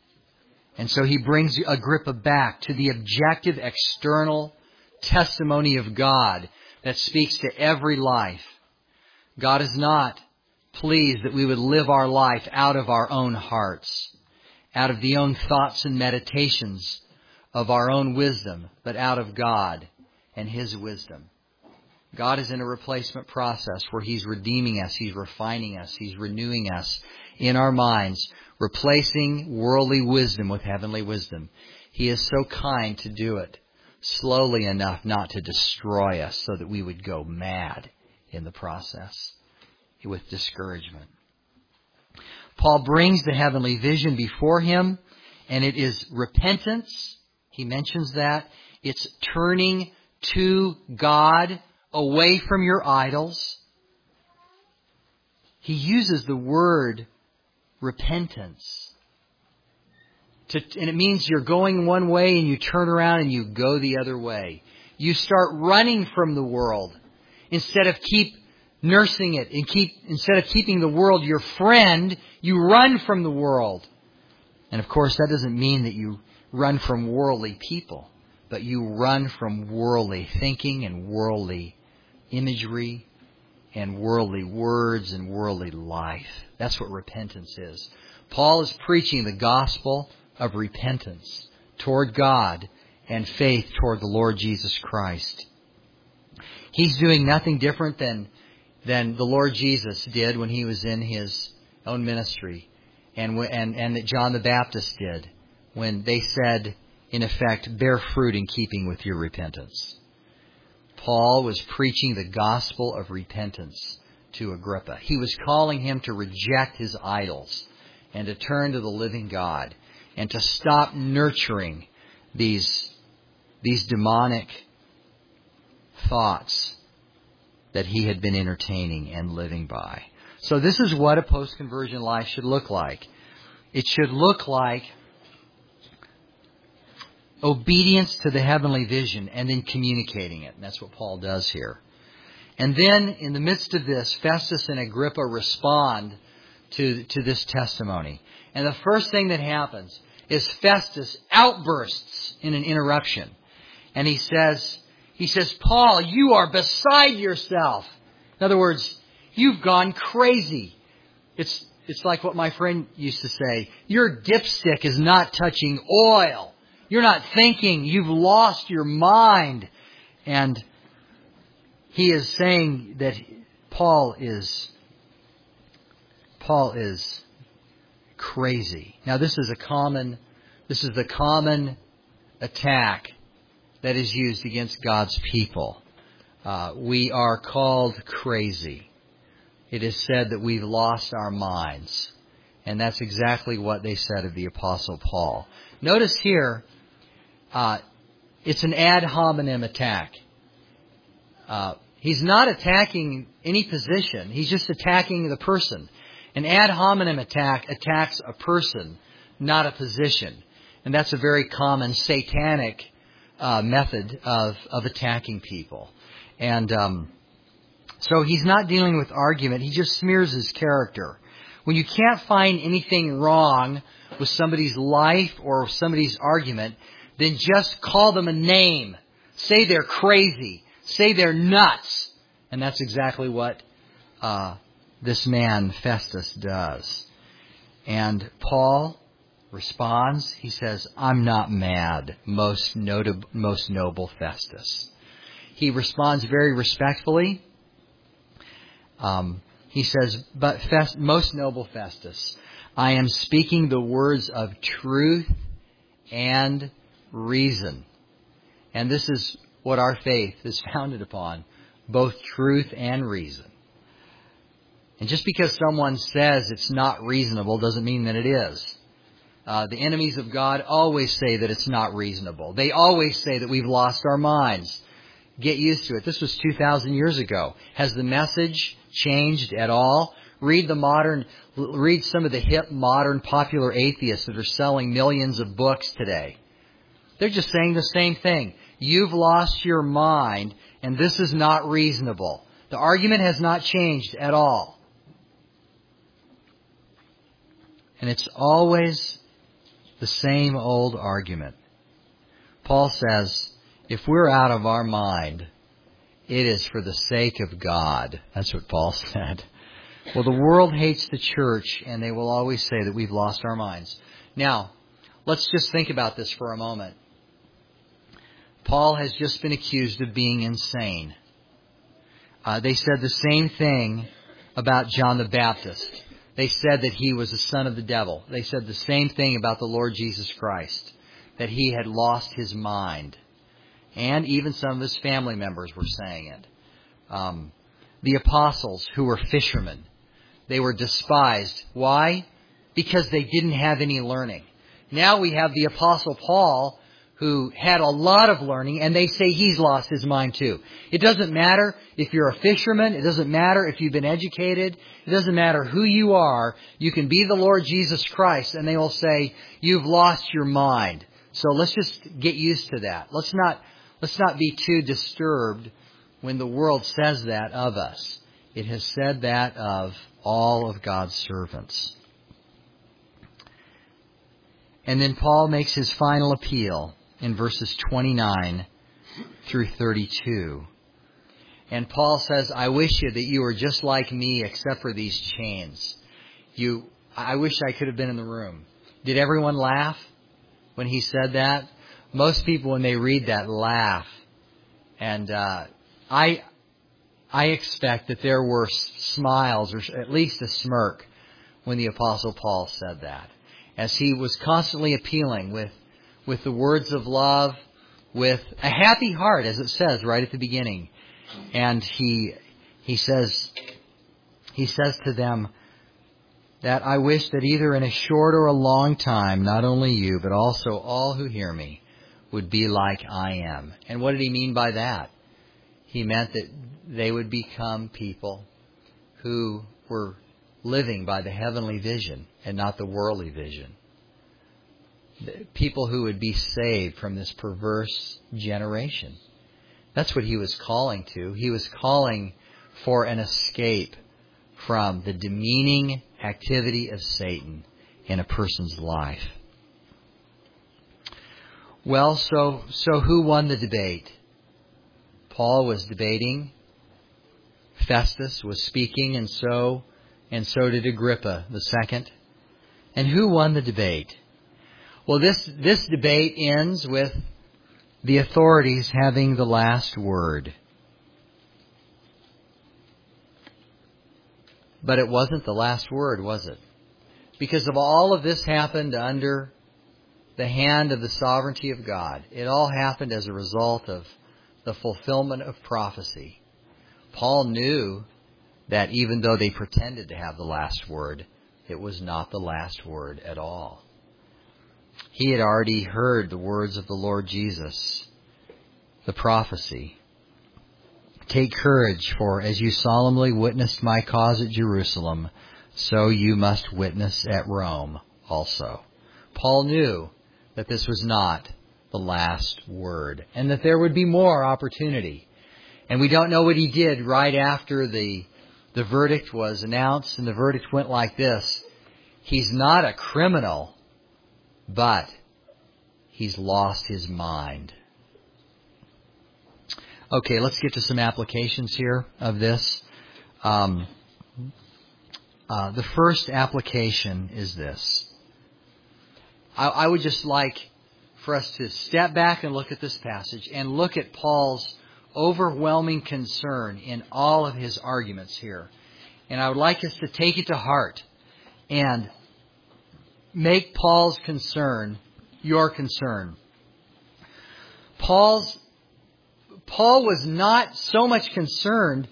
And so he brings Agrippa back to the objective external testimony of God that speaks to every life. God is not pleased that we would live our life out of our own hearts, out of the own thoughts and meditations of our own wisdom, but out of God and His wisdom. God is in a replacement process where He's redeeming us, He's refining us, He's renewing us in our minds, replacing worldly wisdom with heavenly wisdom. He is so kind to do it slowly enough not to destroy us so that we would go mad in the process with discouragement. Paul brings the heavenly vision before him, and it is repentance. He mentions that. It's turning to God, away from your idols. He uses the word repentance. To, and it means you're going one way and you turn around and you go the other way. You start running from the world instead of keep nursing it and keep instead of keeping the world your friend, you run from the world. And of course, that doesn't mean that you run from worldly people, but you run from worldly thinking and worldly imagery and worldly words and worldly life. That's what repentance is. Paul is preaching the gospel of repentance toward God and faith toward the Lord Jesus Christ. He's doing nothing different than, than the Lord Jesus did when He was in His own ministry, and, and, and that John the Baptist did when they said, in effect, bear fruit in keeping with your repentance. Paul was preaching the gospel of repentance to Agrippa. He was calling him to reject his idols and to turn to the living God and to stop nurturing these, these demonic thoughts that he had been entertaining and living by. So this is what a post-conversion life should look like. It should look like obedience to the heavenly vision and then communicating it. And that's what Paul does here. And then in the midst of this, Festus and Agrippa respond to, to this testimony. And the first thing that happens is Festus outbursts in an interruption. And he says, he says, Paul, you are beside yourself. In other words, you've gone crazy. It's, it's like what my friend used to say. Your dipstick is not touching oil. You're not thinking. You've lost your mind. And he is saying that Paul is, Paul is crazy. Now this is a common, this is the common attack that is used against God's people. Uh, we are called crazy. It is said that we've lost our minds. And that's exactly what they said of the Apostle Paul. Notice here, uh, it's an ad hominem attack. Uh, he's not attacking any position. He's just attacking the person. An ad hominem attack attacks a person, not a position. And that's a very common satanic uh, method of, of attacking people. And um, so he's not dealing with argument. He just smears his character. When you can't find anything wrong with somebody's life or somebody's argument, then just call them a name. Say they're crazy. Say they're nuts. And that's exactly what uh, this man, Festus, does. And Paul responds. He says, I'm not mad, most notable, most noble Festus. He responds very respectfully. Um, he says, but Fest, most noble Festus, I am speaking the words of truth and reason. And this is what our faith is founded upon, both truth and reason. And just because someone says it's not reasonable doesn't mean that it is. Uh, the enemies of God always say that it's not reasonable. They always say that we've lost our minds. Get used to it. This was two thousand years ago. Has the message changed at all? Read the modern, read some of the hip modern popular atheists that are selling millions of books today. They're just saying the same thing. You've lost your mind, and this is not reasonable. The argument has not changed at all. And it's always the same old argument. Paul says, if we're out of our mind, it is for the sake of God. That's what Paul said. Well, the world hates the church, and they will always say that we've lost our minds. Now, let's just think about this for a moment. Paul has just been accused of being insane. Uh, they said the same thing about John the Baptist. They said that he was the son of the devil. They said the same thing about the Lord Jesus Christ, that he had lost his mind. And even some of his family members were saying it. Um, the apostles, who were fishermen, they were despised. Why? Because they didn't have any learning. Now we have the Apostle Paul, who had a lot of learning, and they say he's lost his mind too. It doesn't matter if you're a fisherman. It doesn't matter if you've been educated. It doesn't matter who you are. You can be the Lord Jesus Christ, and they will say, you've lost your mind. So let's just get used to that. Let's not, let's not be too disturbed when the world says that of us. It has said that of all of God's servants. And then Paul makes his final appeal in verses twenty-nine through thirty-two. And Paul says, I wish you that you were just like me except for these chains. You, I wish I could have been in the room. Did everyone laugh when he said that? Most people, when they read that, laugh. And uh, I... I expect that there were smiles, or at least a smirk, when the Apostle Paul said that. As he was constantly appealing with, with the words of love, with a happy heart, as it says right at the beginning. And he, he says, he says to them that I wish that either in a short or a long time, not only you, but also all who hear me would be like I am. And what did he mean by that? He meant that they would become people who were living by the heavenly vision and not the worldly vision. People who would be saved from this perverse generation. That's what he was calling to. He was calling for an escape from the demeaning activity of Satan in a person's life. Well, so so who won the debate? Paul was debating. Festus was speaking, and so and so did Agrippa the second. And who won the debate? Well, this this debate ends with the authorities having the last word. But it wasn't the last word, was it? Because of all of this happened under the hand of the sovereignty of God. It all happened as a result of the fulfillment of prophecy. Paul knew that even though they pretended to have the last word, it was not the last word at all. He had already heard the words of the Lord Jesus, the prophecy. Take courage, for as you solemnly witnessed my cause at Jerusalem, so you must witness at Rome also. Paul knew that this was not the last word, and that there would be more opportunity. And we don't know what he did right after the, the verdict was announced, and the verdict went like this. He's not a criminal, but he's lost his mind. Okay, let's get to some applications here of this. Um, uh, the first application is this. I, I would just like for us to step back and look at this passage and look at Paul's overwhelming concern in all of his arguments here. And I would like us to take it to heart and make Paul's concern your concern. Paul's Paul was not so much concerned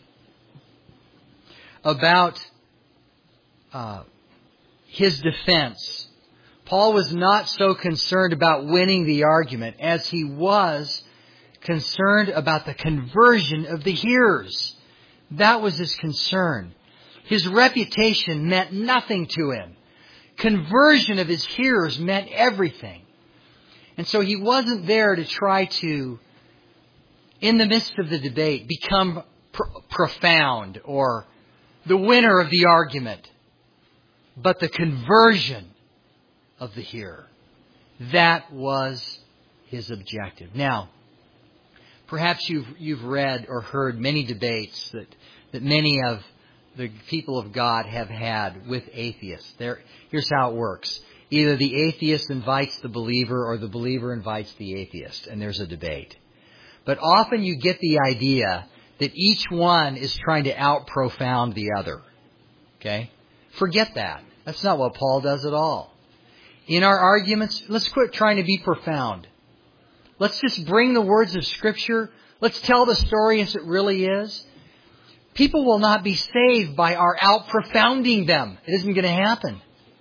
about uh, his defense. Paul was not so concerned about winning the argument as he was concerned about the conversion of the hearers. That was his concern. His reputation meant nothing to him. Conversion of his hearers meant everything. And so he wasn't there to try to, in the midst of the debate, become pr- profound or the winner of the argument, but the conversion of the hearer. That was his objective. Now, perhaps you've you've read or heard many debates that, that many of the people of God have had with atheists. There, here's how it works. Either the atheist invites the believer or the believer invites the atheist, and there's a debate. But often you get the idea that each one is trying to out-profound the other. Okay? Forget that. That's not what Paul does at all. In our arguments, let's quit trying to be profound. Let's just bring the words of Scripture. Let's tell the story as it really is. People will not be saved by our out-profounding them. It isn't going to happen.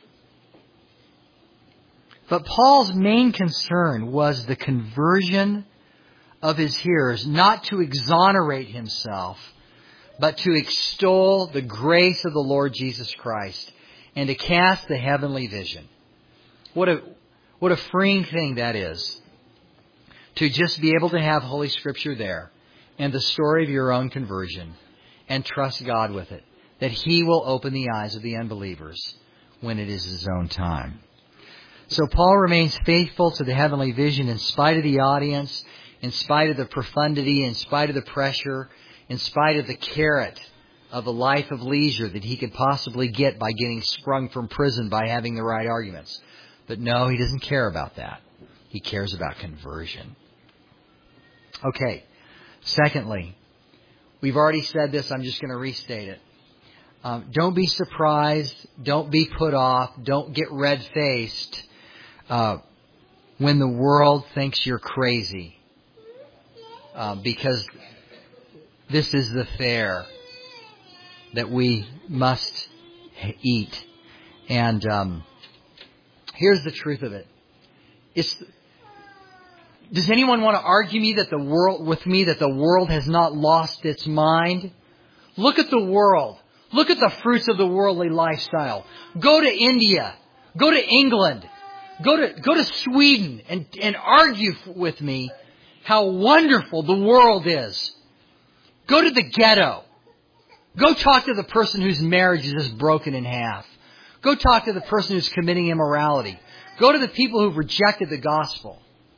But Paul's main concern was the conversion of his hearers, not to exonerate himself, but to extol the grace of the Lord Jesus Christ and to cast the heavenly vision. What a, what a freeing thing that is, to just be able to have Holy Scripture there and the story of your own conversion and trust God with it, that He will open the eyes of the unbelievers when it is His own time. So Paul remains faithful to the heavenly vision in spite of the audience, in spite of the profundity, in spite of the pressure, in spite of the carrot of a life of leisure that he could possibly get by getting sprung from prison by having the right arguments. But no, he doesn't care about that. He cares about conversion. Okay. Secondly, we've already said this. I'm just going to restate it. Um, don't be surprised. Don't be put off. Don't get red-faced uh, when the world thinks you're crazy. Uh, because this is the fare that we must eat. And um, here's the truth of it. It's, does anyone want to argue me that the world with me that the world has not lost its mind? Look at the world. Look at the fruits of the worldly lifestyle. Go to India. Go to England. Go to go to Sweden and, and argue with me how wonderful the world is. Go to the ghetto. Go talk to the person whose marriage is just broken in half. Go talk to the person who's committing immorality. Go to the people who've rejected the gospel.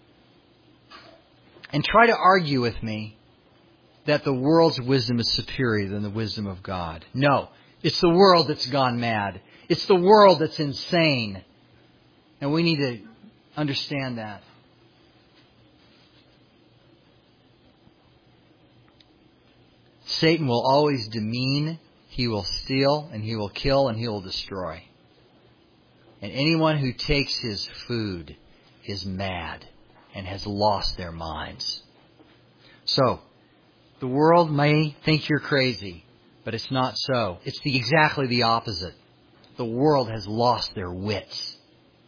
And try to argue with me that the world's wisdom is superior than the wisdom of God. No, it's the world that's gone mad. It's the world that's insane. And we need to understand that. Satan will always demean, he will steal, and he will kill, and he will destroy. And anyone who takes his food is mad and has lost their minds. So, the world may think you're crazy, but it's not so. It's the, exactly the opposite. The world has lost their wits.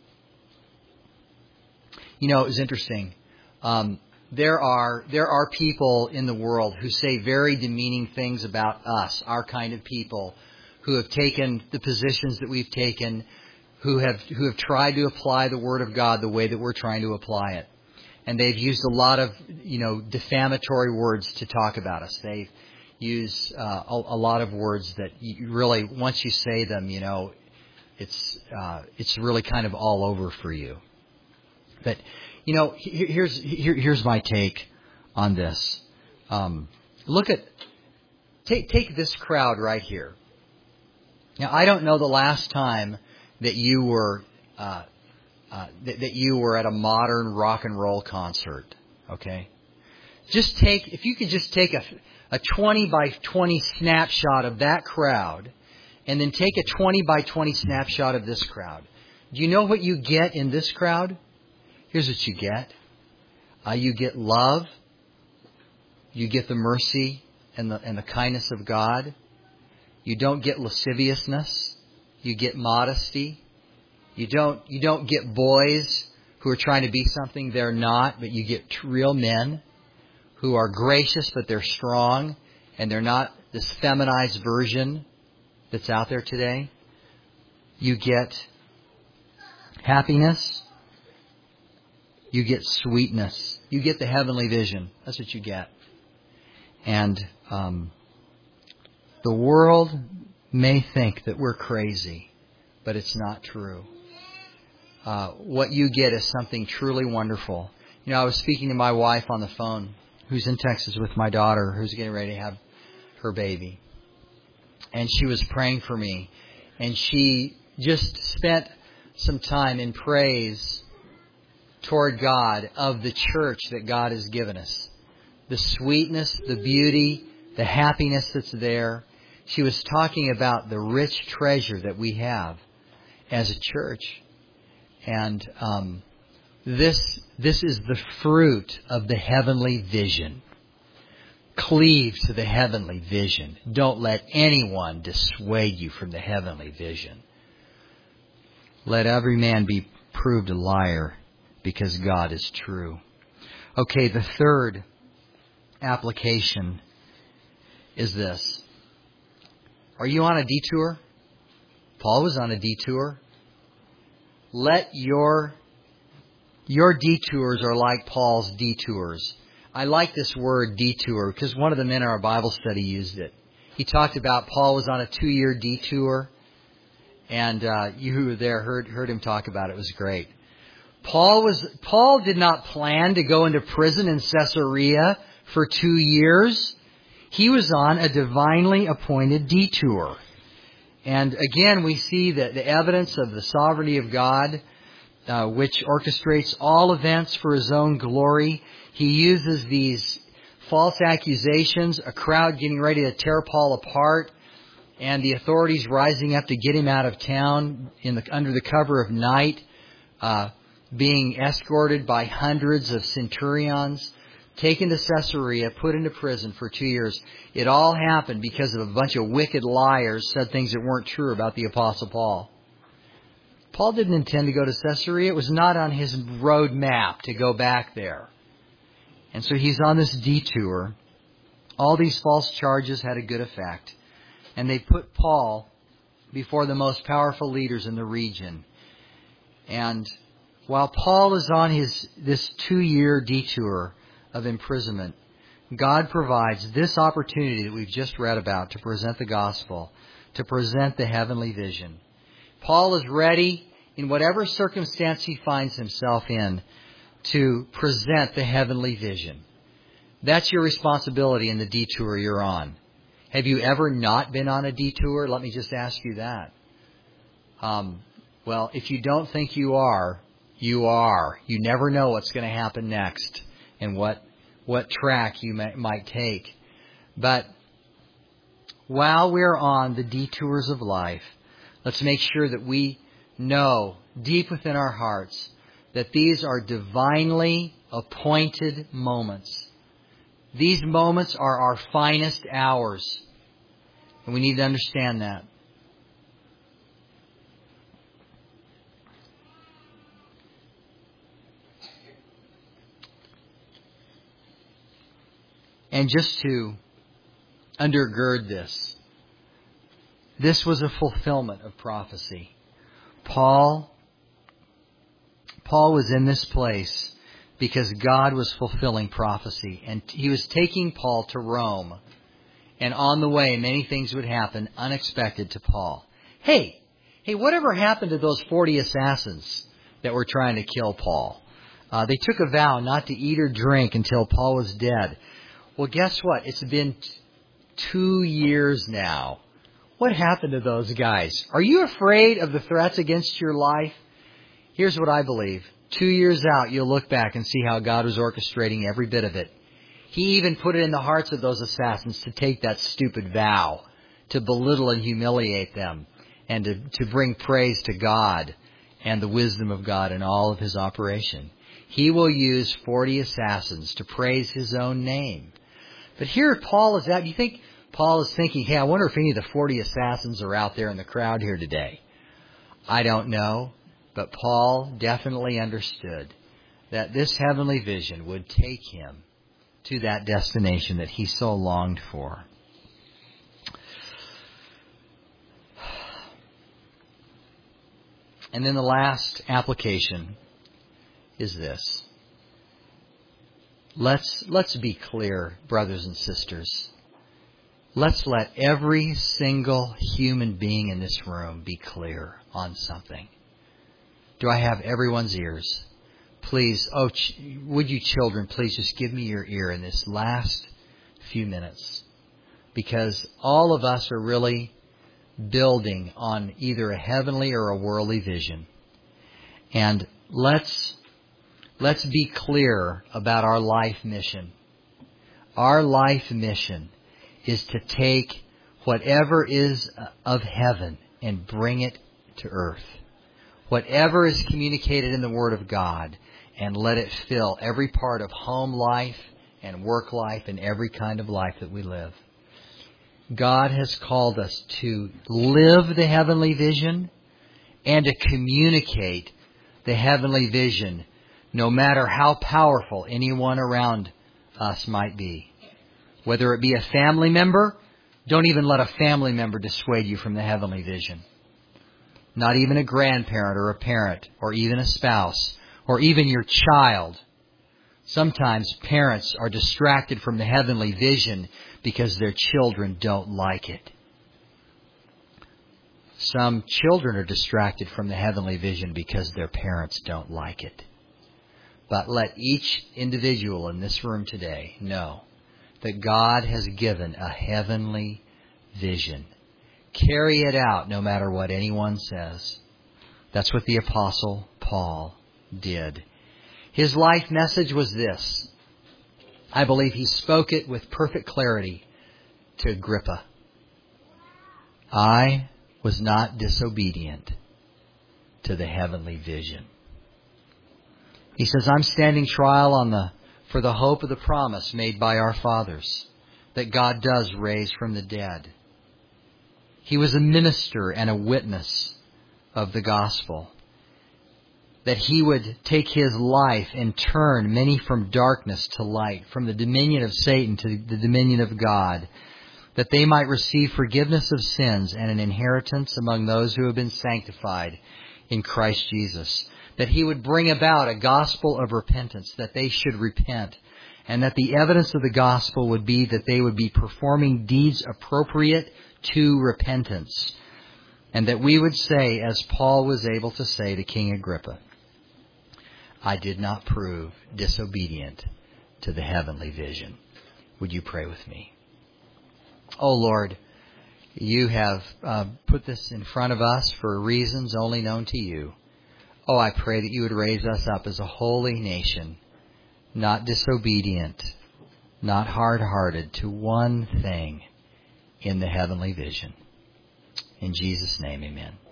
You know, it was interesting. Um, there are there are people in the world who say very demeaning things about us, our kind of people, who have taken the positions that we've taken, who have who have tried to apply the Word of God the way that we're trying to apply it. And they've used a lot of, you know, defamatory words to talk about us. They use uh, a, a lot of words that you really, once you say them, you know, it's uh, it's really kind of all over for you. But, you know, here's here, here's my take on this. Um, look at take take this crowd right here. Now, I don't know the last time that you were. Uh, Uh, that, that you were at a modern rock and roll concert, okay? Just take, if you could just take a, a twenty by twenty snapshot of that crowd, and then take a twenty by twenty snapshot of this crowd. Do you know what you get in this crowd? Here's what you get. Uh, you get love. You get the mercy and the, and the kindness of God. You don't get lasciviousness. You get modesty. You don't you don't get boys who are trying to be something they're not, but you get real men who are gracious, but they're strong, and they're not this feminized version that's out there today. You get happiness. You get sweetness. You get the heavenly vision. That's what you get. And um, the world may think that we're crazy, but it's not true. uh, what you get is something truly wonderful. You know, I was speaking to my wife on the phone, who's in Texas with my daughter, who's getting ready to have her baby. And she was praying for me. And she just spent some time in praise toward God of the church that God has given us. The sweetness, the beauty, the happiness that's there. She was talking about the rich treasure that we have as a church. And um, this this is the fruit of the heavenly vision. Cleave to the heavenly vision. Don't let anyone dissuade you from the heavenly vision. Let every man be proved a liar, because God is true. Okay, the third application is this. Are you on a detour? Paul was on a detour. Let your, your detours are like Paul's detours. I like this word detour because one of the men in our Bible study used it. He talked about Paul was on a two-year detour. And uh, you who were there heard, heard him talk about it. It was great. Paul was Paul did not plan to go into prison in Caesarea for two years. He was on a divinely appointed detour. And again, we see that the evidence of the sovereignty of God, uh, which orchestrates all events for His own glory. He uses these false accusations, a crowd getting ready to tear Paul apart, and the authorities rising up to get him out of town in the, under the cover of night, uh, being escorted by hundreds of centurions, taken to Caesarea, put into prison for two years. It all happened because of a bunch of wicked liars said things that weren't true about the Apostle Paul. Paul didn't intend to go to Caesarea. It was not on his road map to go back there. And so he's on this detour. All these false charges had a good effect. And they put Paul before the most powerful leaders in the region. And while Paul is on his this two-year detour of imprisonment, God provides this opportunity that we've just read about to present the gospel, to present the heavenly vision. Paul is ready, in whatever circumstance he finds himself in, to present the heavenly vision. That's your responsibility in the detour you're on. Have you ever not been on a detour? Let me just ask you that. Um, well, if you don't think you are, you are. You never know what's going to happen next and what what track you may, might take. But while we're on the detours of life, let's make sure that we know deep within our hearts that these are divinely appointed moments. These moments are our finest hours. And we need to understand that. And just to undergird this, this was a fulfillment of prophecy. Paul, Paul was in this place because God was fulfilling prophecy. And He was taking Paul to Rome. And on the way, many things would happen unexpected to Paul. Hey, hey, whatever happened to those forty assassins that were trying to kill Paul? Uh, they took a vow not to eat or drink until Paul was dead. Well, guess what? It's been t- two years now. What happened to those guys? Are you afraid of the threats against your life? Here's what I believe. Two years out, you'll look back and see how God was orchestrating every bit of it. He even put it in the hearts of those assassins to take that stupid vow, to belittle and humiliate them, and to, to bring praise to God and the wisdom of God in all of His operation. He will use forty assassins to praise His own name. But here Paul is at, you think Paul is thinking, hey, I wonder if any of the forty assassins are out there in the crowd here today. I don't know. But Paul definitely understood that this heavenly vision would take him to that destination that he so longed for. And then the last application is this. Let's, let's be clear, brothers and sisters. Let's let every single human being in this room be clear on something. Do I have everyone's ears? Please, oh, ch- would you children, please just give me your ear in this last few minutes. Because all of us are really building on either a heavenly or a worldly vision. And let's, let's be clear about our life mission. Our life mission is to take whatever is of heaven and bring it to earth. Whatever is communicated in the Word of God, and let it fill every part of home life and work life and every kind of life that we live. God has called us to live the heavenly vision and to communicate the heavenly vision, no matter how powerful anyone around us might be. Whether it be a family member, don't even let a family member dissuade you from the heavenly vision. Not even a grandparent or a parent or even a spouse or even your child. Sometimes parents are distracted from the heavenly vision because their children don't like it. Some children are distracted from the heavenly vision because their parents don't like it. But let each individual in this room today know that God has given a heavenly vision. Carry it out no matter what anyone says. That's what the Apostle Paul did. His life message was this. I believe he spoke it with perfect clarity to Agrippa. I was not disobedient to the heavenly vision. He says, I'm standing trial on the for the hope of the promise made by our fathers, that God does raise from the dead. He was a minister and a witness of the gospel. That He would take His life and turn many from darkness to light, from the dominion of Satan to the dominion of God, that they might receive forgiveness of sins and an inheritance among those who have been sanctified in Christ Jesus. That He would bring about a gospel of repentance, that they should repent, and that the evidence of the gospel would be that they would be performing deeds appropriate to repentance. And that we would say, as Paul was able to say to King Agrippa, I did not prove disobedient to the heavenly vision. Would you pray with me? Oh Lord, You have uh, put this in front of us for reasons only known to You. Oh, I pray that You would raise us up as a holy nation, not disobedient, not hard-hearted, to one thing in the heavenly vision. In Jesus' name, amen.